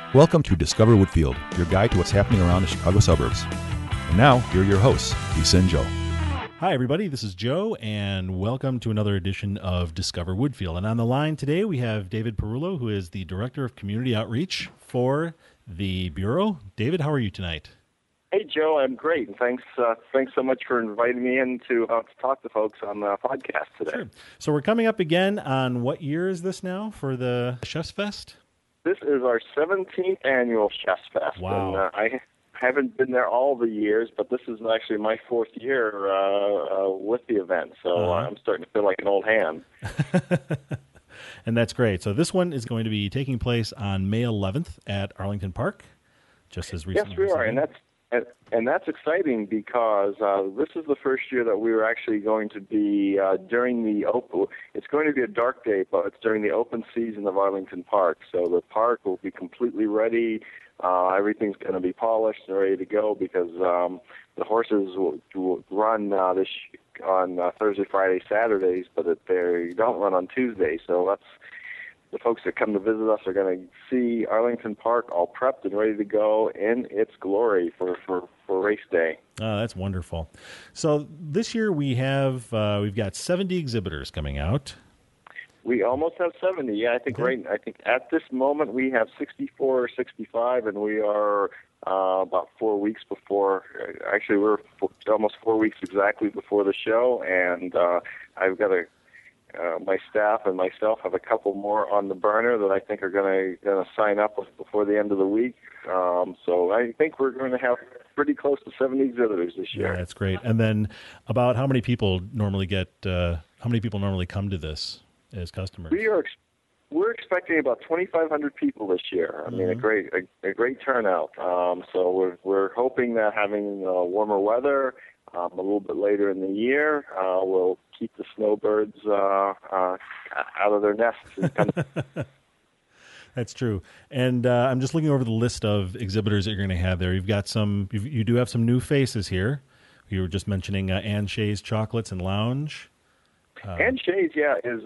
Welcome to Discover Woodfield, your guide to what's happening around the Chicago suburbs. And now, here are your hosts, Lisa and Joe. Hi, everybody. This is Joe, and welcome to another edition of Discover Woodfield. And on the line today, we have David Perullo, who is the Director of Community Outreach for the Bureau. David, how are you tonight? Hey, Joe, I'm great. And thanks so much for inviting me in to talk to folks on the podcast today. Sure. So we're coming up again on what year is this now for the Chef's Fest? This is our 17th annual Chef's Fest. Wow. And I haven't been there all the years, but this is actually my fourth year with the event. So I'm starting to feel like an old hand. And that's great. So this one is going to be taking place on May 11th at Arlington Park, just as recently. Yes, we are. And that's exciting because this is the first year that we were actually going to be during the open. It's going to be a dark day, but it's during the open season of Arlington Park. So the park will be completely ready. Everything's going to be polished and ready to go because the horses will run on Thursday, Friday, Saturdays, but they don't run on Tuesday. So that's the folks that come to visit us are going to see Arlington Park all prepped and ready to go in its glory for race day. Oh, that's wonderful. So this year we've got 70 exhibitors coming out. We almost have 70. Yeah, I think at this moment we have 64 or 65, and we are about 4 weeks before. Actually, we're almost 4 weeks exactly before the show, and I've got my staff and myself have a couple more on the burner that I think are going to sign up before the end of the week. So I think we're going to have pretty close to 70 exhibitors this year. Yeah, that's great. And then about how many people normally come to this as customers? We're expecting about 2,500 people this year. I mean, a great turnout. So we're hoping that having warmer weather a little bit later in the year will keep the snowbirds out of their nests. That's true. And I'm just looking over the list of exhibitors that you're going to have there. You do have some new faces here. You were just mentioning Ann Shay's Chocolates and Lounge. Ann Shay's, is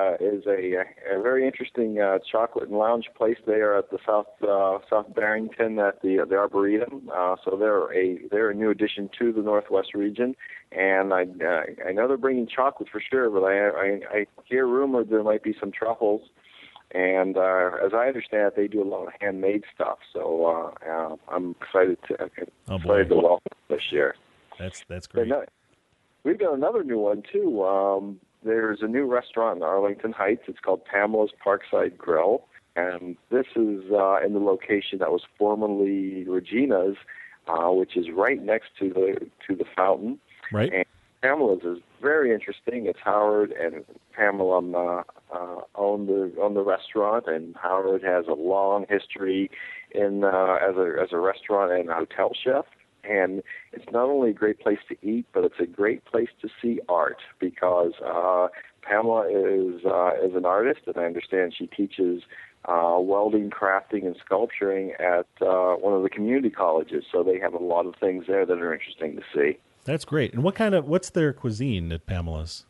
a very interesting chocolate and lounge place there at the South Barrington at the Arboretum. So they're a new addition to the Northwest region, and I know they're bringing chocolate for sure, but I hear rumored there might be some truffles. And as I understand it, they do a lot of handmade stuff. So I'm excited to welcome this year. That's great. We've got another new one, too. There's a new restaurant in Arlington Heights. It's called Pamela's Parkside Grill. And this is in the location that was formerly Regina's, which is right next to the fountain. Right. And Pamela's is very interesting. It's Howard and Pamela own the restaurant, and Howard has a long history in as a restaurant and a hotel chef. And it's not only a great place to eat, but it's a great place to see art because Pamela is an artist, and I understand she teaches welding, crafting, and sculpturing at one of the community colleges. So they have a lot of things there that are interesting to see. That's great. And what's their cuisine at Pamela's?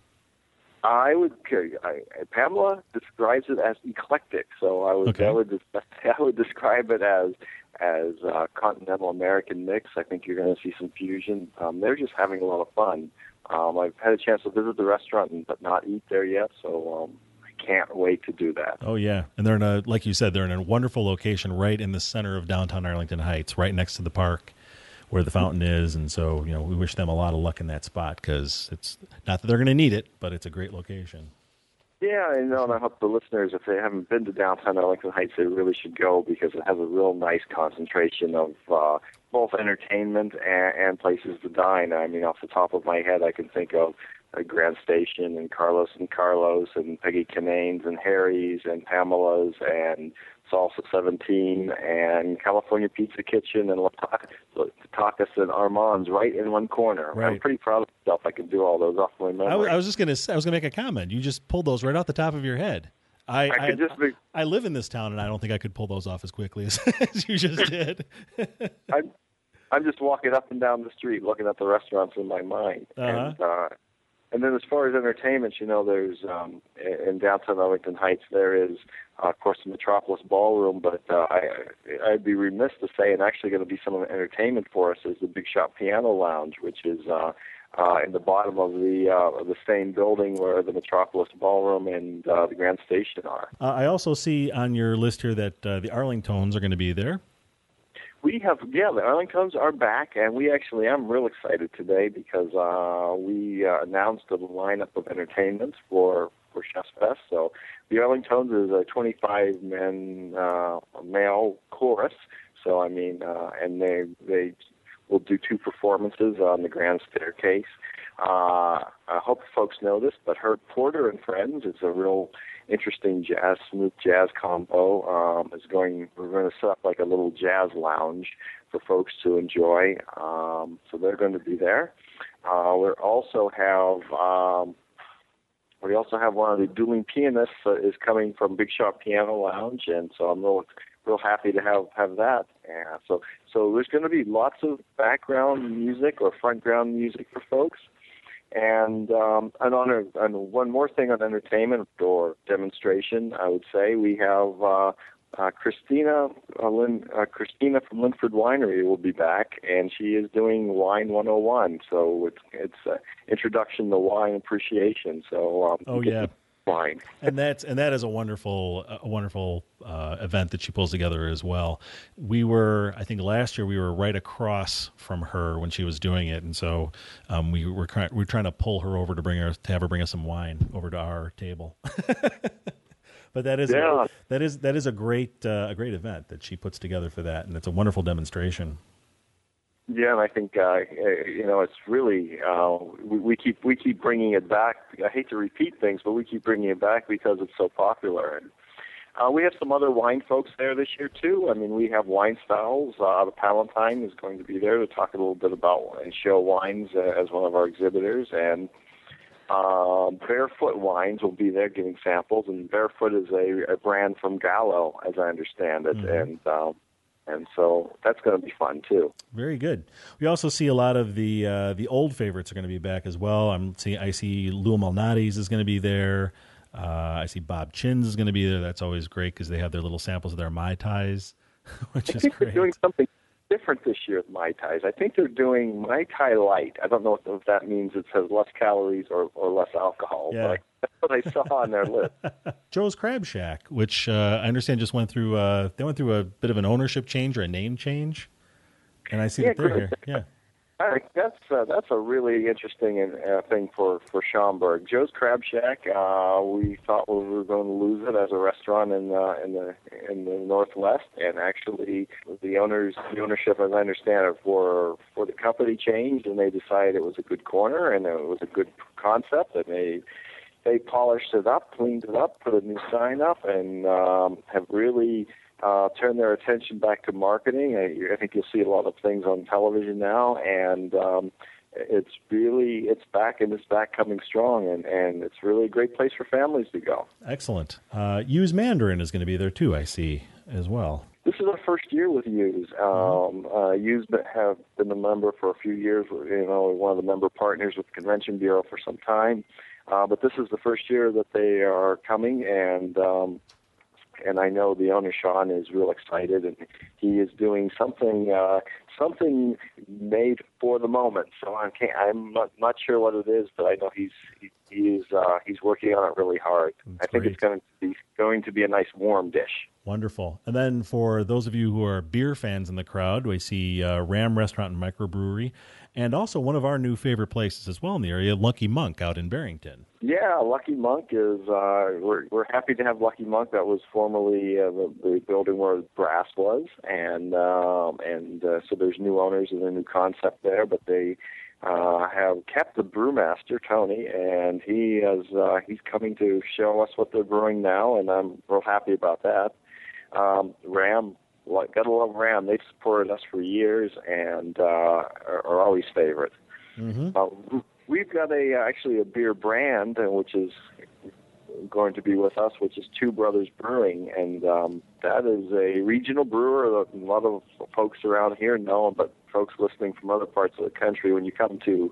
Pamela describes it as eclectic. So I would describe it as continental American mix. I think you're going to see some fusion. They're just having a lot of fun. I've had a chance to visit the restaurant but not eat there yet, so I can't wait to do that. Oh yeah, and they're like you said, they're in a wonderful location right in the center of downtown Arlington Heights, right next to the park where the fountain is, and so we wish them a lot of luck in that spot because it's not that they're going to need it, but it's a great location. Yeah, and I hope the listeners, if they haven't been to downtown Arlington Heights, they really should go because it has a real nice concentration of both entertainment and places to dine. I mean, off the top of my head, I can think of Grand Station and Carlos and Peggy Canane's and Harry's and Pamela's and Salsa 17 and California Pizza Kitchen and Takas and Armand's right in one corner. Right. I'm pretty proud of myself. I can do all those off my memory. I was going to make a comment. You just pulled those right off the top of your head. I live in this town, and I don't think I could pull those off as quickly as you just did. I'm just walking up and down the street looking at the restaurants in my mind. Uh-huh. And then as far as entertainment, there's in downtown Arlington Heights, there is, of course, the Metropolis Ballroom, but I'd be remiss to say, and actually going to be some of the entertainment for us, is the Big Shop Piano Lounge, which is in the bottom of the same building where the Metropolis Ballroom and the Grand Station are. I also see on your list here that the Arlingtons are going to be there. We have, the Arlingtons are back, and I'm real excited today because we announced a lineup of entertainments for Chef's Fest. So the Arlingtons is a 25-man male chorus. So, and they will do 2 performances on the Grand Staircase. I hope folks know this, but Herb Porter and Friends is a real interesting smooth jazz combo. We're going to set up like a little jazz lounge for folks to enjoy. So they're going to be there. We also have one of the dueling pianists is coming from Big Shop Piano Lounge, and so I'm real happy to have that. Yeah, so there's going to be lots of background music or frontground music for folks. And one more thing on entertainment or demonstration, I would say we have Christina from Linford Winery will be back, and she is doing Wine 101. So it's introduction to wine appreciation. So wine. and that is a wonderful event that she pulls together as well. I think last year we were right across from her when she was doing it, and so we were trying to pull her over to have her bring us some wine over to our table. But that is a great event that she puts together for that, and it's a wonderful demonstration. Yeah, and I think it's really we keep bringing it back. I hate to repeat things, but we keep bringing it back because it's so popular. And we have some other wine folks there this year too. We have Wine Styles out of Palatine is going to be there to talk a little bit about and show wines as one of our exhibitors, and Barefoot Wines will be there giving samples. And Barefoot is a brand from Gallo, as I understand it, and so that's going to be fun too. Very good. We also see a lot of the old favorites are going to be back as well. I see Lou Malnati's is going to be there. I see Bob Chin's is going to be there. That's always great because they have their little samples of their Mai Tais, which is great. I think they're doing something different this year with Mai Tais. I think they're doing Mai Tai Light. I don't know if that means it has less calories or less alcohol, but that's what I saw on their list. Joe's Crab Shack, which I understand just went through a bit of an ownership change or a name change, and I see that they're here. Yeah. I think that's a really interesting thing for Schaumburg. Joe's Crab Shack. We thought we were going to lose it as a restaurant in the Northwest, and actually the ownership, as I understand it, for the company changed, and they decided it was a good corner and it was a good concept, and they polished it up, cleaned it up, put a new sign up, and have really turn their attention back to marketing. I think you'll see a lot of things on television now, and it's back, and it's back coming strong, and it's really a great place for families to go. Excellent. Yu's Mandarin is going to be there too, I see, as well. This is our first year with Yu's. Yu's have been a member for a few years, one of the member partners with the Convention Bureau for some time, but this is the first year that they are coming, and I know the owner, Sean, is real excited, and he is doing something made for the moment. So I'm not sure what it is, but I know he's working on it really hard. That's I think great. It's going to be a nice warm dish. Wonderful. And then for those of you who are beer fans in the crowd, we see Ram Restaurant and Microbrewery, and also one of our new favorite places as well in the area, Lucky Monk out in Barrington. Yeah, Lucky Monk is. We're happy to have Lucky Monk. That was formerly the building where Brass was, and so there's new owners and a new concept there. But they have kept the brewmaster Tony, and he's coming to show us what they're brewing now, and I'm real happy about that. Ram. Gotta love Ram. They've supported us for years and are always favorites. Mm-hmm. We've got actually a beer brand, which is going to be with us, which is Two Brothers Brewing, and that is a regional brewer. A lot of folks around here know him, but folks listening from other parts of the country, when you come to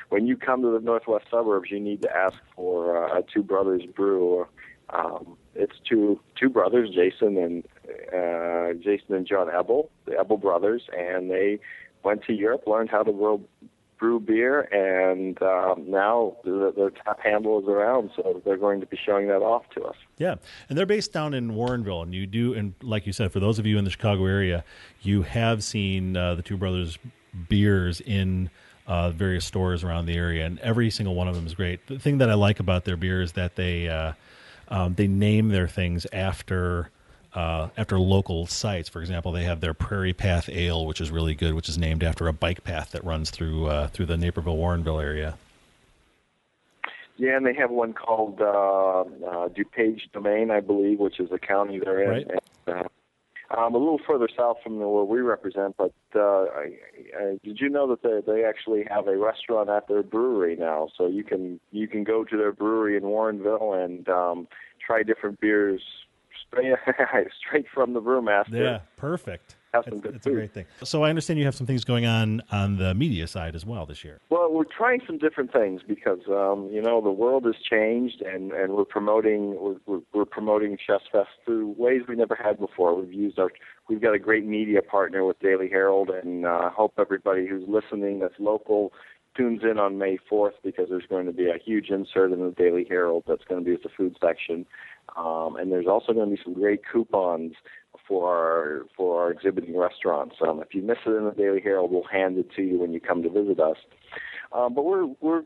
when you come to the northwest suburbs, you need to ask for a Two Brothers Brew. It's two brothers, Jason and John Ebel, the Ebel brothers, and they went to Europe, learned how to brew beer, and now their tap handle is around, so they're going to be showing that off to us. Yeah, and they're based down in Warrenville, and like you said, for those of you in the Chicago area, you have seen the Two Brothers beers in various stores around the area, and every single one of them is great. The thing that I like about their beer is that they name their things after local sites. For example, they have their Prairie Path Ale, which is really good, which is named after a bike path that runs through the Naperville-Warrenville area. Yeah, and they have one called DuPage Domain, I believe, which is the county they're in. Right. And, a little further south from where we represent, but did you know that they actually have a restaurant at their brewery now? So you can go to their brewery in Warrenville and try different beers straight from the brewmaster. Yeah, perfect. Have some good It's food. a great thing. So I understand you have some things going on the media side as well this year. Well, we're trying some different things because the world has changed, and we're promoting Chess Fest through ways we never had before. We've got a great media partner with Daily Herald, and hope everybody who's listening that's local tunes in on May 4th, because there's going to be a huge insert in the Daily Herald that's going to be at the food section, and there's also going to be some great coupons for our exhibiting restaurants. If you miss it in the Daily Herald, we'll hand it to you when you come to visit us. But we're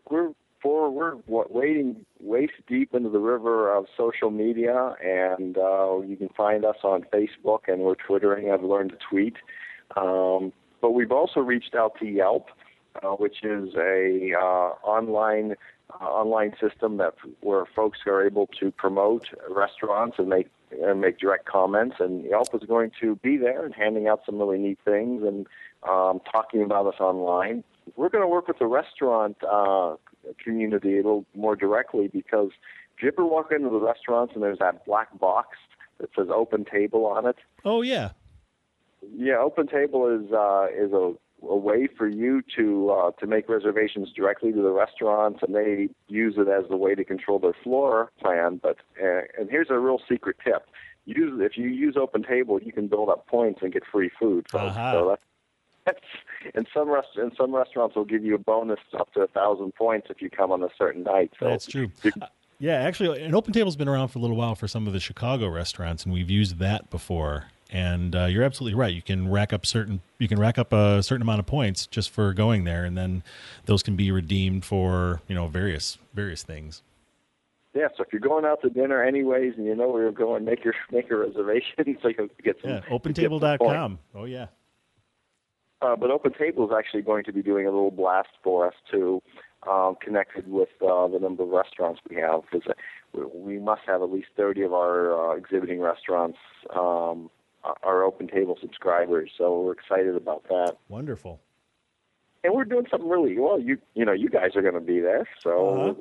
wading waist deep into the river of social media, and you can find us on Facebook, and we're Twittering. I've learned to tweet. But we've also reached out to Yelp, which is a online system where folks are able to promote restaurants and make direct comments, and Yelp is going to be there and handing out some really neat things and talking about us online. We're going to work with the restaurant community a little more directly, because if you ever walk into the restaurants and there's that black box that says Open Table on it. Oh, yeah. Yeah, Open Table is a way for you to make reservations directly to the restaurants, and they use it as the way to control their floor plan. But and here's a real secret tip: if you use Open Table, you can build up points and get free food. Folks. So that's and some restaurants will give you a bonus up to 1,000 points if you come on a certain night. So that's true. Yeah, actually, an Open Table's been around for a little while for some of the Chicago restaurants, and we've used that before. And you're absolutely right. You can rack up a certain amount of points just for going there, and then those can be redeemed for various things. Yeah. So if you're going out to dinner anyways, and you know where you're going, make your reservation so you can get some. Yeah. OpenTable.com. Oh yeah. But Open Table is actually going to be doing a little blast for us too, connected with the number of restaurants we have, because we must have at least 30 of our exhibiting restaurants are Open Table subscribers, so we're excited about that. Wonderful. And we're doing something really well. You guys are going to be there, so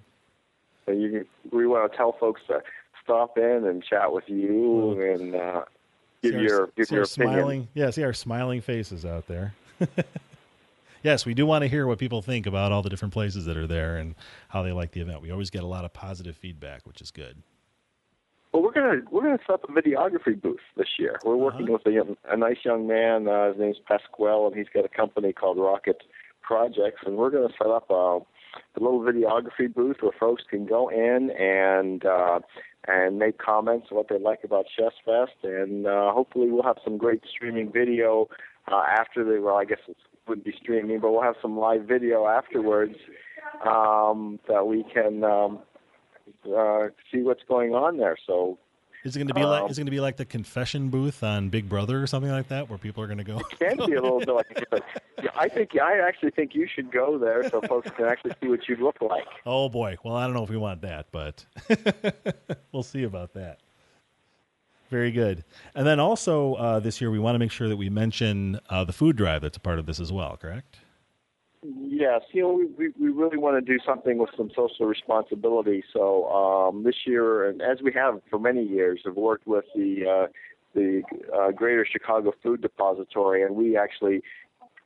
we want to tell folks to stop in and chat with you and give your opinion. Smiling, see our smiling faces out there. Yes, we do want to hear what people think about all the different places that are there and how they like the event. We always get a lot of positive feedback, which is good. Well, we're gonna set up a videography booth this year. We're working with a nice young man. His name's Pasquale, and he's got a company called Rocket Projects, and we're going to set up a little videography booth where folks can go in and make comments on what they like about Chess Fest, and hopefully we'll have some great streaming video after I guess it wouldn't be streaming, but we'll have some live video afterwards that we can see what's going on there. So is it going to be like the confession booth on Big Brother or something like that, where people are going to go? It can be a little bit like that. Yeah, I actually think you should go there so folks can actually see what you look like. Oh boy. Well, I don't know if we want that, but we'll see about that. Very good. And then also this year we want to make sure that we mention the food drive that's a part of this as well, correct? Yes, we really want to do something with some social responsibility. So this year, and as we have for many years, have worked with the Greater Chicago Food Depository, and we actually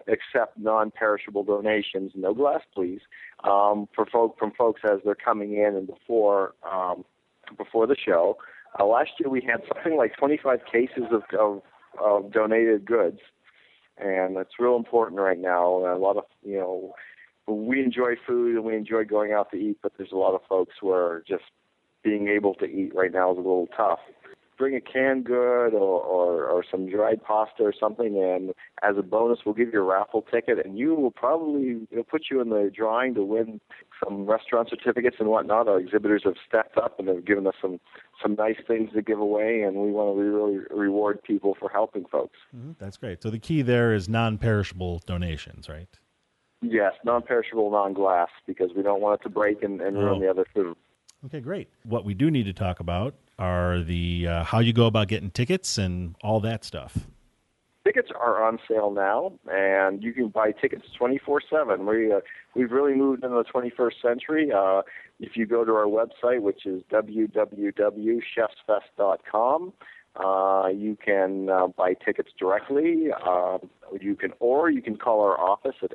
accept non-perishable donations, no glass, please, from folks as they're coming in and before the show. Last year we had something like 25 cases of donated goods, and it's real important right now. A lot of, we enjoy food and we enjoy going out to eat, but there's a lot of folks where just being able to eat right now is a little tough. Bring a canned good or some dried pasta or something, and as a bonus, we'll give you a raffle ticket, and it'll put you in the drawing to win some restaurant certificates and whatnot. Our exhibitors have stepped up and have given us some nice things to give away, and we want to really reward people for helping folks. Mm-hmm. That's great. So the key there is non-perishable donations, right? Yes, non-perishable, non-glass, because we don't want it to break and ruin the other food. Okay, great. What we do need to talk about are the how you go about getting tickets and all that stuff. Tickets are on sale now, and you can buy tickets 24/7. We've really moved into the 21st century. If you go to our website, which is www.chefsfest.com, you can buy tickets directly. You can call our office at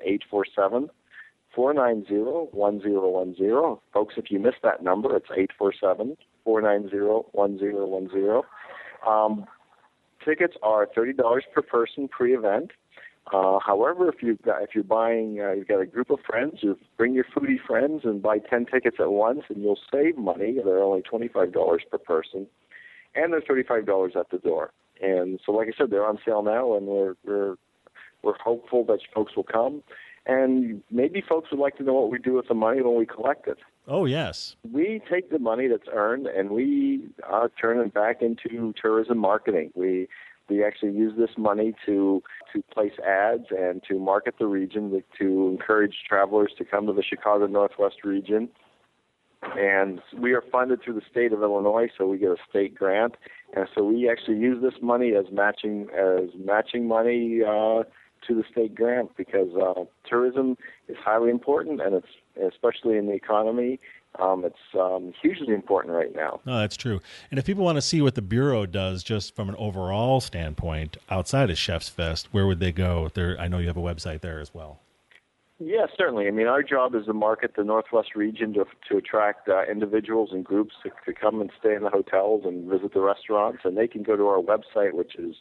847-490-1010. Folks, if you missed that number, it's 847-490-1010. Tickets are $30 per person pre-event. However, if you're buying, you've got a group of friends, you bring your foodie friends and buy 10 tickets at once, and you'll save money. They're only $25 per person, and they're $35 at the door. And so, like I said, they're on sale now, and we're hopeful that folks will come. And maybe folks would like to know what we do with the money when we collect it. Oh, yes. We take the money that's earned and we turn it back into tourism marketing. We actually use this money to place ads and to market the region, to encourage travelers to come to the Chicago Northwest region. And we are funded through the state of Illinois, so we get a state grant. And so we actually use this money as matching money to the state grant, because tourism is highly important, and it's, especially in the economy, it's hugely important right now. No, that's true. And if people want to see what the Bureau does just from an overall standpoint outside of Chef's Fest, where would they go? I know you have a website there as well. Yeah, certainly. I mean, our job is to market the Northwest region to attract individuals and groups to come and stay in the hotels and visit the restaurants, and they can go to our website, which is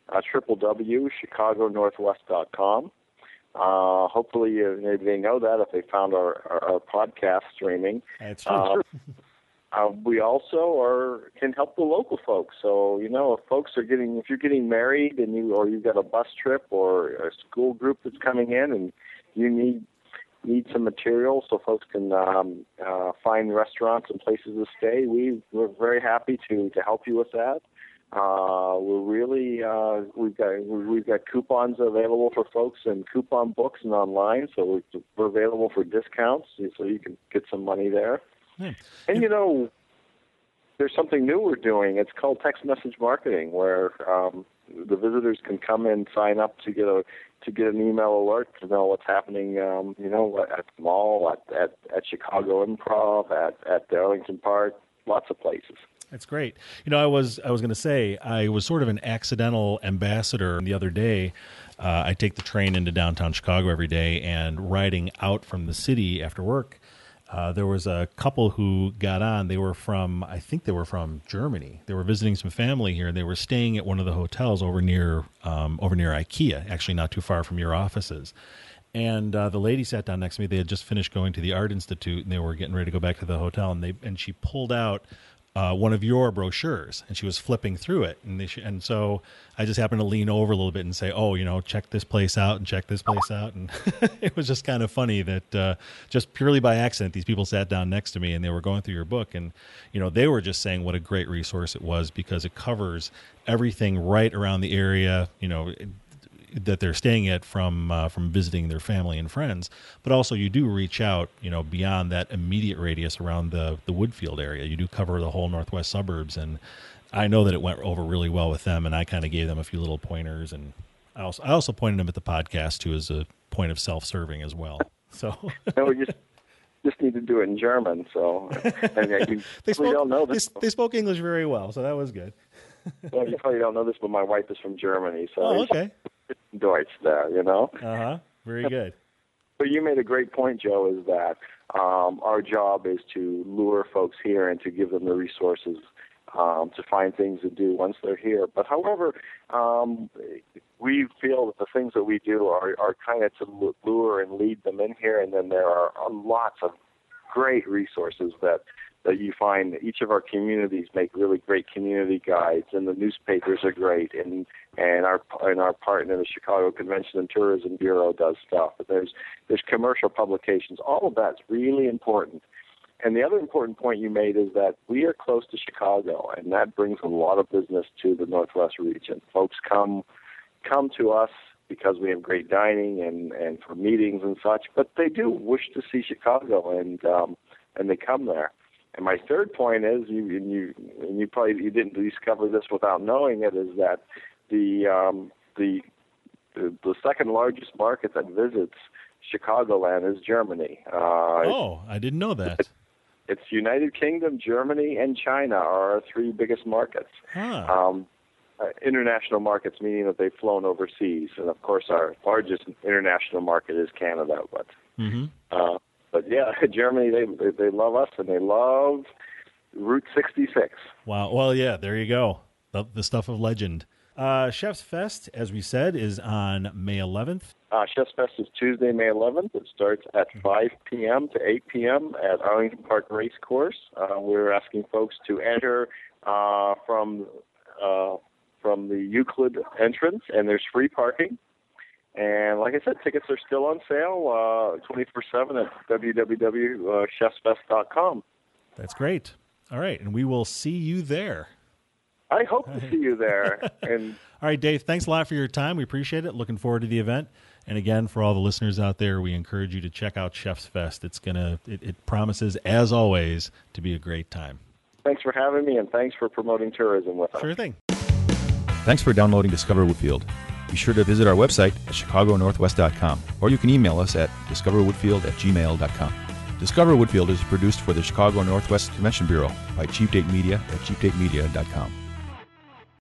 www.chicagonorthwest.com. Hopefully they know that if they found our podcast streaming. That's true. We also can help the local folks. So, if you're getting married and you've got a bus trip or a school group that's coming in and you need some material so folks can find restaurants and places to stay, we're very happy to help you with that. We've got coupons available for folks and coupon books and online, so we're available for discounts, so you can get some money there. Yeah. And there's something new we're doing. It's called text message marketing, where the visitors can come and sign up to get an email alert to know what's happening, at the mall, at Chicago Improv, at Darlington Park, lots of places. That's great. I was going to say, I was sort of an accidental ambassador the other day. I take the train into downtown Chicago every day, and riding out from the city after work, there was a couple who got on. I think they were from Germany. They were visiting some family here, and they were staying at one of the hotels over near IKEA, actually not too far from your offices. And the lady sat down next to me. They had just finished going to the Art Institute, and they were getting ready to go back to the hotel, and she pulled out one of your brochures, and she was flipping through it, and so I just happened to lean over a little bit and say, check this place out and check this place out, and it was just kind of funny that just purely by accident these people sat down next to me and they were going through your book, and they were just saying what a great resource it was, because it covers everything right around the area, that they're staying at from visiting their family and friends, but also you do reach out, beyond that immediate radius around the Woodfield area. You do cover the whole northwest suburbs, and I know that it went over really well with them, and I kind of gave them a few little pointers, and I also pointed them at the podcast too as a point of self-serving as well. So we just need to do it in German. So they spoke English very well, so that was good. Well, you probably don't know this, but my wife is from Germany. So okay. Deutsch there, you know? Uh-huh. Very good. But you made a great point, Joe, is that our job is to lure folks here and to give them the resources to find things to do once they're here. But however, we feel that the things that we do are kind of to lure and lead them in here, and then there are lots of great resources that you find. Each of our communities make really great community guides, and the newspapers are great, and our partner, the Chicago Convention and Tourism Bureau, does stuff. But there's commercial publications. All of that's really important. And the other important point you made is that we are close to Chicago, and that brings a lot of business to the Northwest region. Folks come to us because we have great dining and for meetings and such, but they do wish to see Chicago, and they come there. And my third point is, you didn't discover this without knowing it, is that the second largest market that visits Chicagoland is Germany. I didn't know that. It's United Kingdom, Germany, and China are our three biggest markets. Huh. International markets, meaning that they've flown overseas. And, of course, our largest international market is Canada. But yeah, Germany, they love us, and they love Route 66. Wow. Well, yeah, there you go. The stuff of legend. Chef's Fest, as we said, is on May 11th. Chef's Fest is Tuesday, May 11th. It starts at 5 p.m. to 8 p.m. at Arlington Park Race Course. We're asking folks to enter from the Euclid entrance, and there's free parking. And like I said, tickets are still on sale 24/7 at www.chefsfest.com. That's great. All right, and we will see you there. I hope to see you there. And all right, Dave, thanks a lot for your time. We appreciate it. Looking forward to the event. And again, for all the listeners out there, we encourage you to check out Chef's Fest. It promises, as always, to be a great time. Thanks for having me, and thanks for promoting tourism with us. Sure thing. Thanks for downloading Discover Woodfield. Be sure to visit our website at chicagonorthwest.com, or you can email us at discoverwoodfield@gmail.com. Discover Woodfield is produced for the Chicago Northwest Convention Bureau by Cheap Date Media at cheapdatemedia.com.